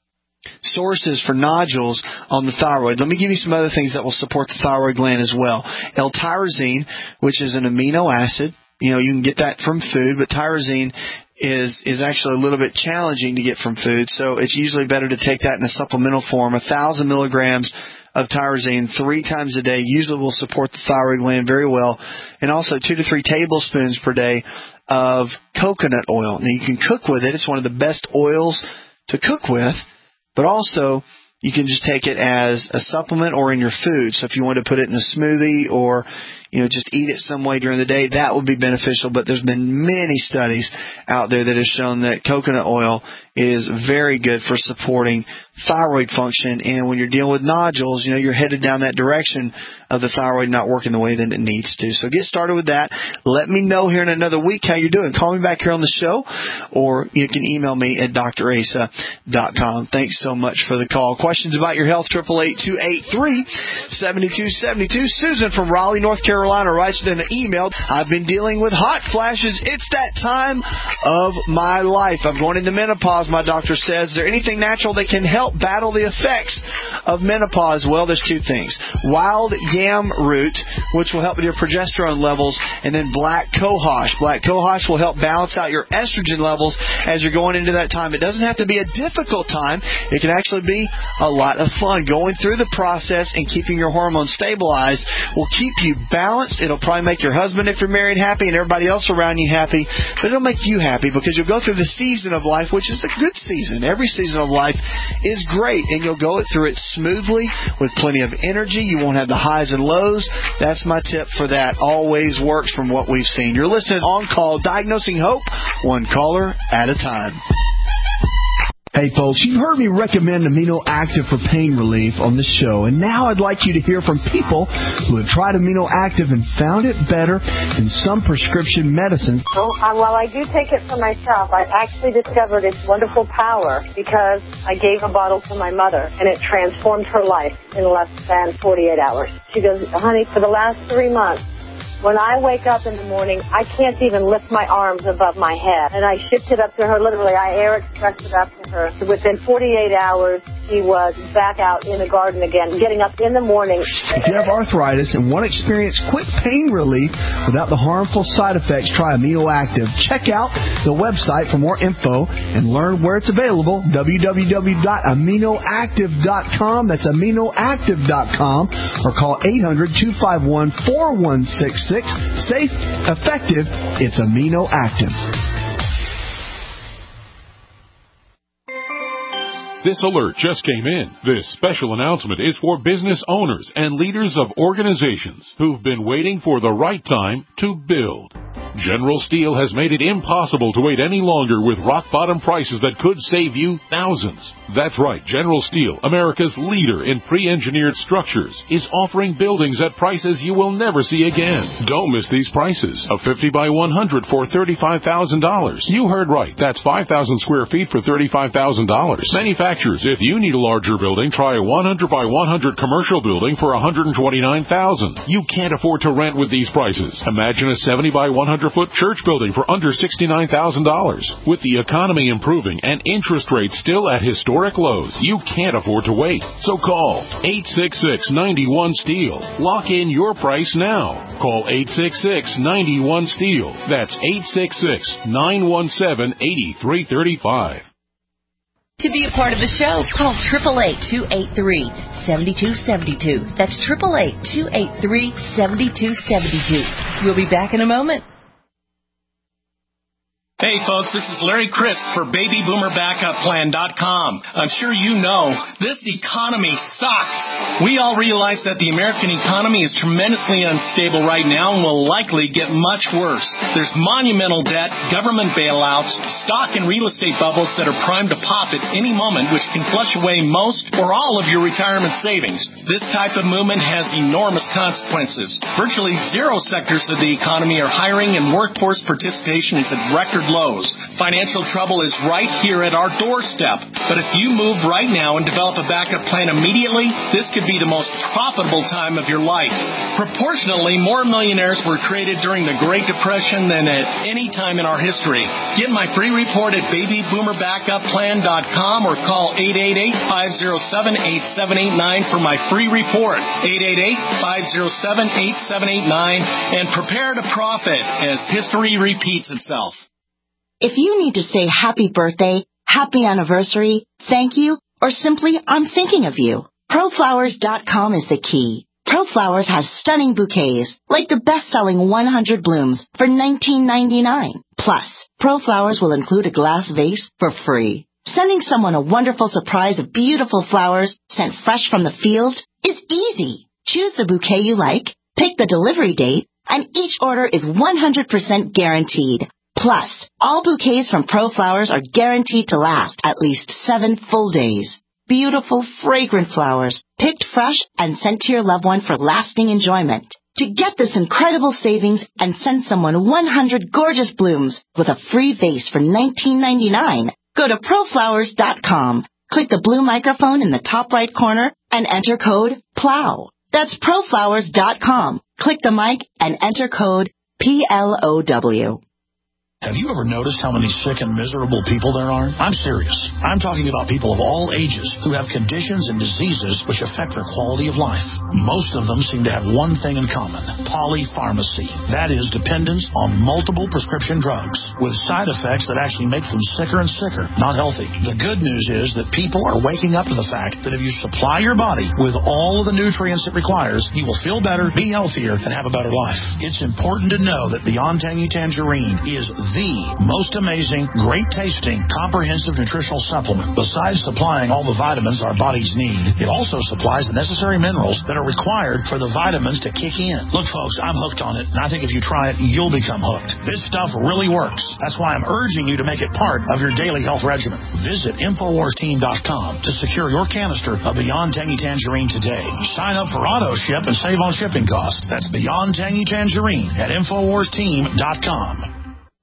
sources for nodules on the thyroid. Let me give you some other things that will support the thyroid gland as well. L-tyrosine, which is an amino acid. You can get that from food, but tyrosine is actually a little bit challenging to get from food, so it's usually better to take that in a supplemental form. 1,000 milligrams of tyrosine 3 times a day usually will support the thyroid gland very well, and also 2 to 3 tablespoons per day of coconut oil. Now, you can cook with it. It's one of the best oils to cook with, but also you can just take it as a supplement or in your food. So if you want to put it in a smoothie or just eat it some way during the day, that would be beneficial. But there's been many studies out there that have shown that coconut oil is very good for supporting thyroid function. And when you're dealing with nodules, you're headed down that direction of the thyroid not working the way that it needs to. So get started with that. Let me know here in another week how you're doing. Call me back here on the show, or you can email me at drasa.com. Thanks so much for the call. Questions about your health, 888-283-7272. Susan from Raleigh, North Carolina writes in an email, I've been dealing with hot flashes. It's that time of my life. I'm going into menopause, my doctor says. Is there anything natural that can help battle the effects of menopause? Well, there's two things. Wild yam root, which will help with your progesterone levels, and then black cohosh. Black cohosh will help balance out your estrogen levels as you're going into that time. It doesn't have to be a difficult time. It can actually be a lot of fun. Going through the process and keeping your hormones stabilized will keep you balanced. It'll probably make your husband, if you're married, happy, and everybody else around you happy, but it'll make you happy because you'll go through the season of life, which is a good season. Every season of life is great, and you'll go through it smoothly with plenty of energy. You won't have the highs and lows. That's my tip for that. Always works from what we've seen. You're listening On Call, Diagnosing Hope, one caller at a time. Hey folks, you've heard me recommend Amino Active for pain relief on the show, and now I'd like you to hear from people who have tried Amino Active and found it better than some prescription medicines. Well, while I do take it for myself, I actually discovered its wonderful power because I gave a bottle to my mother, and it transformed her life in less than 48 hours. She goes, honey, for the last 3 months, when I wake up in the morning, I can't even lift my arms above my head. And I shipped it up to her, literally. I air expressed it up to her. Within 48 hours, she was back out in the garden again, getting up in the morning. If you have arthritis and want to experience quick pain relief without the harmful side effects, try Amino Active. Check out the website for more info and learn where it's available, www.aminoactive.com. That's aminoactive.com, or call 800-251-4166. Safe, effective, it's Amino Active. This alert just came in. This special announcement is for business owners and leaders of organizations who've been waiting for the right time to build. General Steel has made it impossible to wait any longer with rock-bottom prices that could save you thousands. That's right, General Steel, America's leader in pre-engineered structures, is offering buildings at prices you will never see again. Don't miss these prices. A 50 by 100 for $35,000. You heard right. That's 5,000 square feet for $35,000. Manufacturers, if you need a larger building, try a 100 by 100 commercial building for $129,000. You can't afford to rent with these prices. Imagine a 70 by 100-foot church building for under $69,000. With the economy improving and interest rates still at historic lows, you can't afford to wait. So call 866-91-STEEL. Lock in your price now. Call 866-91-STEEL. That's 866-917-8335. To be a part of the show, call 888-283-7272. That's 888-283-7272. We'll be back in a moment. Hey folks, this is Larry Crisp for BabyBoomerBackupPlan.com. I'm sure you know, this economy sucks. We all realize that the American economy is tremendously unstable right now and will likely get much worse. There's monumental debt, government bailouts, stock and real estate bubbles that are primed to pop at any moment, which can flush away most or all of your retirement savings. This type of movement has enormous consequences. Virtually zero sectors of the economy are hiring, and workforce participation is at record lows. Financial trouble is right here at our doorstep. But if you move right now and develop a backup plan immediately, this could be the most profitable time of your life. Proportionally, more millionaires were created during the Great Depression than at any time in our history. Get my free report at BabyBoomerBackupPlan.com or call 888-507-8789 for my free report. 888-507-8789 and prepare to profit as history repeats itself. If you need to say happy birthday, happy anniversary, thank you, or simply I'm thinking of you, ProFlowers.com is the key. ProFlowers has stunning bouquets, like the best-selling 100 blooms for $19.99. Plus, ProFlowers will include a glass vase for free. Sending someone a wonderful surprise of beautiful flowers sent fresh from the field is easy. Choose the bouquet you like, pick the delivery date, and each order is 100% guaranteed. Plus, all bouquets from ProFlowers are guaranteed to last at least 7 full days. beautiful, fragrant flowers, picked fresh and sent to your loved one for lasting enjoyment. To get this incredible savings and send someone 100 gorgeous blooms with a free vase for $19.99, go to proflowers.com. Click the blue microphone in the top right corner and enter code PLOW. That's proflowers.com. Click the mic and enter code PLOW. Have you ever noticed how many sick and miserable people there are? I'm serious. I'm talking about people of all ages who have conditions and diseases which affect their quality of life. Most of them seem to have one thing in common: polypharmacy. That is, dependence on multiple prescription drugs with side effects that actually make them sicker and sicker, not healthy. The good news is that people are waking up to the fact that if you supply your body with all of the nutrients it requires, you will feel better, be healthier, and have a better life. It's important to know that Beyond Tangy Tangerine is the most amazing, great-tasting, comprehensive nutritional supplement. Besides supplying all the vitamins our bodies need, it also supplies the necessary minerals that are required for the vitamins to kick in. Look, folks, I'm hooked on it, and I think if you try it, you'll become hooked. This stuff really works. That's why I'm urging you to make it part of your daily health regimen. Visit InfoWarsTeam.com to secure your canister of Beyond Tangy Tangerine today. Sign up for auto ship and save on shipping costs. That's Beyond Tangy Tangerine at InfoWarsTeam.com.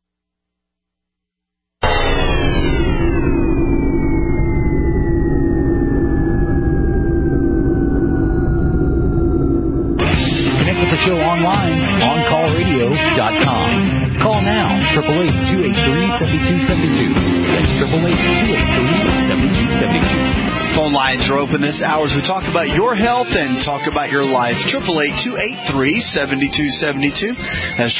Show online, OnCallRadio.com. Call now, 888-283-7272. That's 888-283-7272. Phone lines are open this hour as we talk about your health and talk about your life. 888-283-7272. That's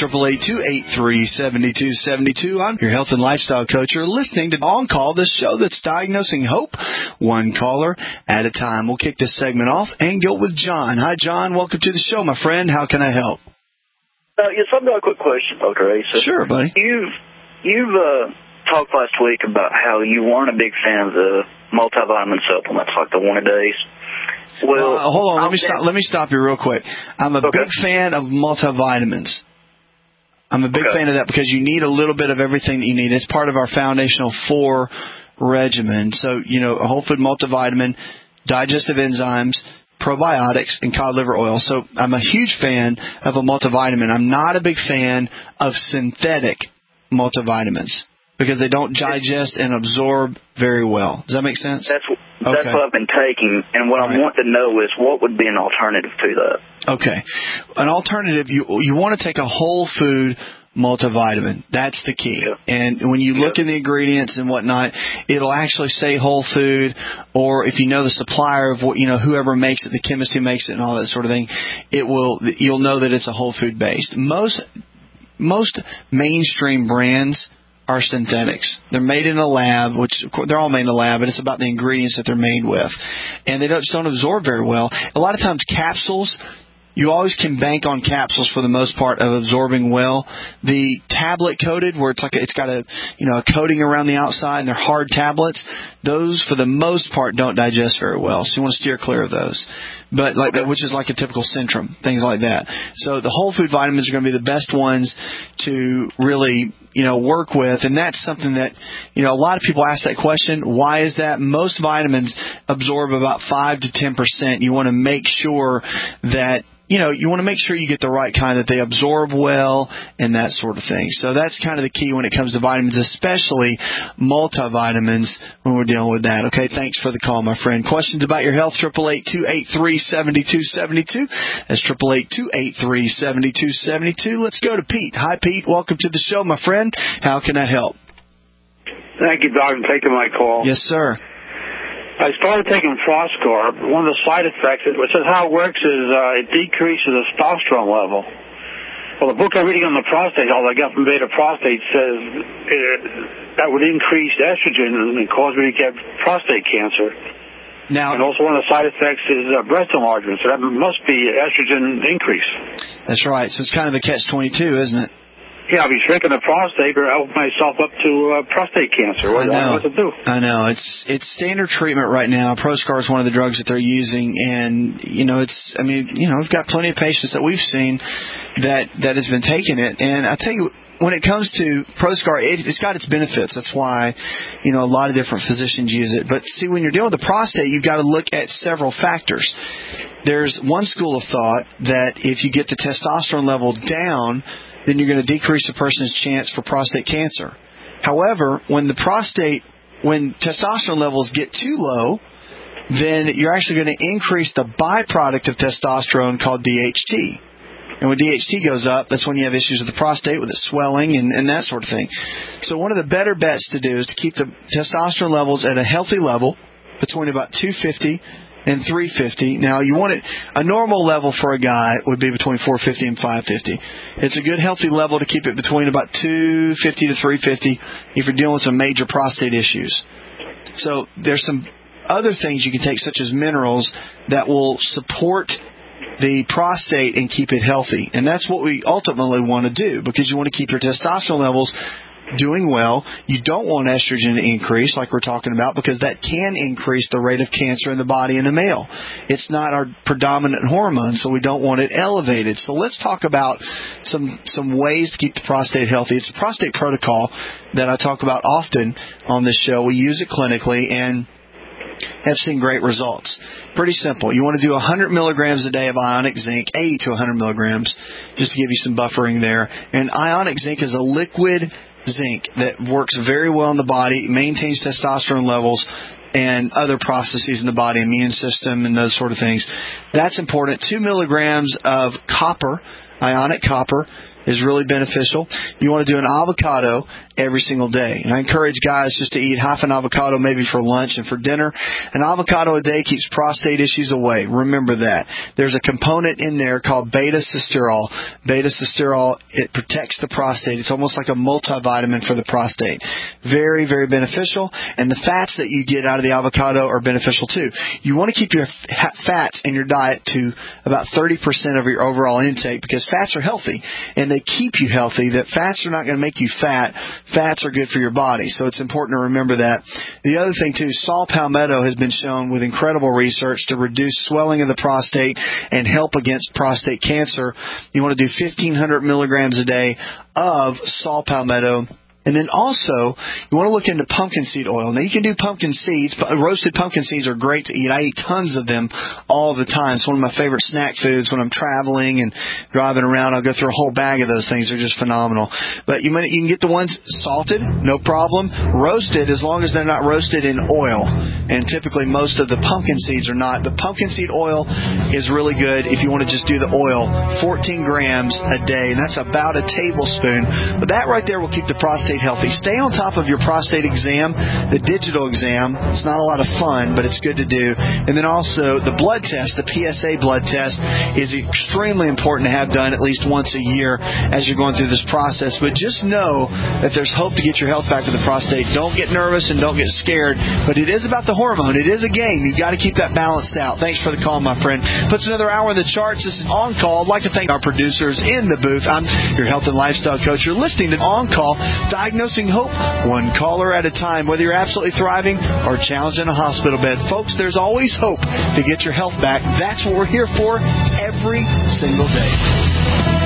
888-283-7272. I'm your health and lifestyle coach. You're listening to On Call, the show that's diagnosing hope, one caller at a time. We'll kick this segment off and go with John. Hi, John. Welcome to the show, my friend. How can I help? Yes, I've got a quick question, Dr. Ace. Sure, buddy. You've talked last week about how you weren't a big fan of the multivitamin supplements like the one-a-days. Well, hold on. Let me stop you real quick. I'm a big fan of multivitamins. I'm a big fan of that because you need a little bit of everything that you need. It's part of our foundational 4 regimen. So, a whole food multivitamin, digestive enzymes, probiotics, and cod liver oil. So I'm a huge fan of a multivitamin. I'm not a big fan of synthetic multivitamins because they don't digest and absorb very well. Does that make sense? That's what I've been taking, and what I want to know is what would be an alternative to that. Okay. An alternative, you want to take a whole food multivitamin. That's the key. Yeah. And when you look in the ingredients and whatnot, it'll actually say whole food, or if you know the supplier of what, whoever makes it, the chemist who makes it and all that sort of thing, you'll know that it's a whole food based. Most mainstream brands are synthetics. They're made in a lab, which they're all made in a lab, but it's about the ingredients that they're made with. And they just don't absorb very well. A lot of times capsules, you always can bank on capsules for the most part of absorbing well. The tablet coated, where it's got a coating around the outside and they're hard tablets, those for the most part don't digest very well. So you want to steer clear of those. But which is like a typical Centrum, things like that. So the whole food vitamins are going to be the best ones to really work with, and that's something that a lot of people ask that question. Why is that? Most vitamins absorb about 5 to 10%. You want to make sure that you want to make sure you get the right kind, that they absorb well and that sort of thing. So that's kind of the key when it comes to vitamins, especially multivitamins when we're dealing with that. Okay, thanks for the call, my friend. Questions about your health, 888-283-7272. That's 888-283-7272. Let's go to Pete. Hi, Pete. Welcome to the show, my friend. How can I help? Thank you, Doc, for taking my call. Yes, sir. I started taking Frostcar. One of the side effects, it says how it works is it decreases the testosterone level. Well, the book I'm reading on the prostate, all I got from Beta Prostate, says that would increase estrogen and cause me to get prostate cancer. And also one of the side effects is breast enlargement, so that must be estrogen increase. That's right. So it's kind of a catch-22, isn't it? Yeah, I'll be shrinking the prostate or open myself up to prostate cancer. I don't know what to do. I know. It's standard treatment right now. Proscar is one of the drugs that they're using, and we've got plenty of patients that we've seen that has been taking it. And I tell you, when it comes to ProScar, it's got its benefits. That's why, a lot of different physicians use it. But see, when you're dealing with the prostate, you've got to look at several factors. There's one school of thought that if you get the testosterone level down, then you're going to decrease the person's chance for prostate cancer. However, when testosterone levels get too low, then you're actually going to increase the byproduct of testosterone called DHT. And when DHT goes up, that's when you have issues with the prostate, with it swelling and that sort of thing. So one of the better bets to do is to keep the testosterone levels at a healthy level between about 250 and 350. Now, you want it, a normal level for a guy would be between 450 and 550. It's a good, healthy level to keep it between about 250 to 350 if you're dealing with some major prostate issues. So there's some other things you can take, such as minerals, that will support the prostate and keep it healthy. And that's what we ultimately want to do, because you want to keep your testosterone levels doing well. You don't want estrogen to increase, like we're talking about, because that can increase the rate of cancer in the body in a male. It's not our predominant hormone, so we don't want it elevated. So let's talk about some ways to keep the prostate healthy. It's a prostate protocol that I talk about often on this show. We use it clinically and have seen great results. Pretty simple. You want to do 100 milligrams a day of ionic zinc, 80 to 100 milligrams, just to give you some buffering there. And ionic zinc is a liquid zinc that works very well in the body, maintains testosterone levels and other processes in the body, immune system and those sort of things. That's important. 2 milligrams of copper, ionic copper, is really beneficial. You want to do an avocado every single day. And I encourage guys just to eat half an avocado maybe for lunch and for dinner. An avocado a day keeps prostate issues away. Remember that. There's a component in there called beta-sitosterol. Beta-sitosterol, it protects the prostate. It's almost like a multivitamin for the prostate. Very, very beneficial. And the fats that you get out of the avocado are beneficial too. You want to keep your fats in your diet to about 30% of your overall intake, because fats are healthy and they keep you healthy. That fats are not going to make you fat. Fats are good for your body, so it's important to remember that. The other thing, too, saw palmetto has been shown with incredible research to reduce swelling of the prostate and help against prostate cancer. You want to do 1,500 milligrams a day of saw palmetto. And then also, you want to look into pumpkin seed oil. Now, you can do pumpkin seeds. Roasted pumpkin seeds are great to eat. I eat tons of them all the time. It's one of my favorite snack foods when I'm traveling and driving around. I'll go through a whole bag of those things. They're just phenomenal. But you can get the ones salted, no problem. Roasted, as long as they're not roasted in oil. And typically, most of the pumpkin seeds are not. The pumpkin seed oil is really good if you want to just do the oil. 14 grams a day, and that's about a tablespoon. But that right there will keep the prostate healthy. Stay on top of your prostate exam, the digital exam. It's not a lot of fun, but it's good to do. And then also the blood test, the PSA blood test, is extremely important to have done at least once a year as you're going through this process. But just know that there's hope to get your health back with the prostate. Don't get nervous and don't get scared. But it is about the hormone. It is a game. You've got to keep that balanced out. Thanks for the call, my friend. Puts another hour in the charts. This is On Call. I'd like to thank our producers in the booth. I'm your health and lifestyle coach. You're listening to On Call. Diagnosing hope, one caller at a time, whether you're absolutely thriving or challenged in a hospital bed. Folks, there's always hope to get your health back. That's what we're here for every single day.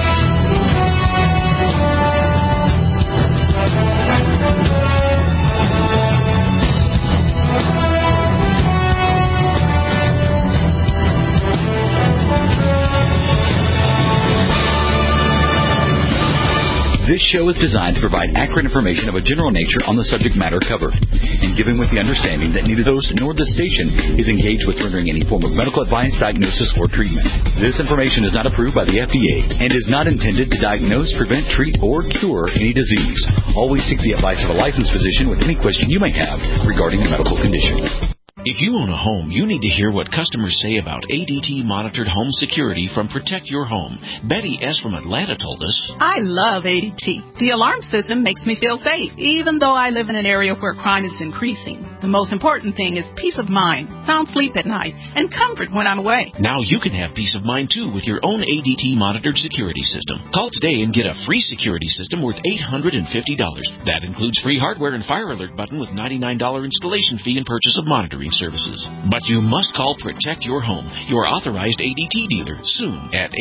This show is designed to provide accurate information of a general nature on the subject matter covered, and given with the understanding that neither the host nor the station is engaged with rendering any form of medical advice, diagnosis, or treatment. This information is not approved by the FDA and is not intended to diagnose, prevent, treat, or cure any disease. Always seek the advice of a licensed physician with any question you may have regarding a medical condition. If you own a home, you need to hear what customers say about ADT monitored home security from Protect Your Home. Betty S. from Atlanta told us, I love ADT. The alarm system makes me feel safe, even though I live in an area where crime is increasing. The most important thing is peace of mind, sound sleep at night, and comfort when I'm away. Now you can have peace of mind, too, with your own ADT monitored security system. Call today and get a free security system worth $850. That includes free hardware and fire alert button with $99 installation fee and purchase of monitoring services. But you must call Protect Your Home, your authorized ADT dealer, soon at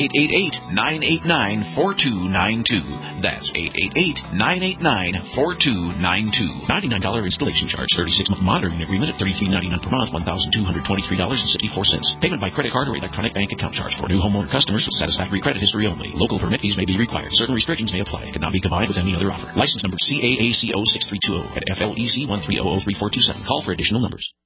888-989-4292. That's 888-989-4292. $99 installation charge, 36-month monitoring agreement at $33.99 per month, $1,223.64. Payment by credit card or electronic bank account charge for new homeowner customers with satisfactory credit history only. Local permit fees may be required. Certain restrictions may apply. It cannot be combined with any other offer. License number CAACO 6320 at FLEC 13003427. Call for additional numbers.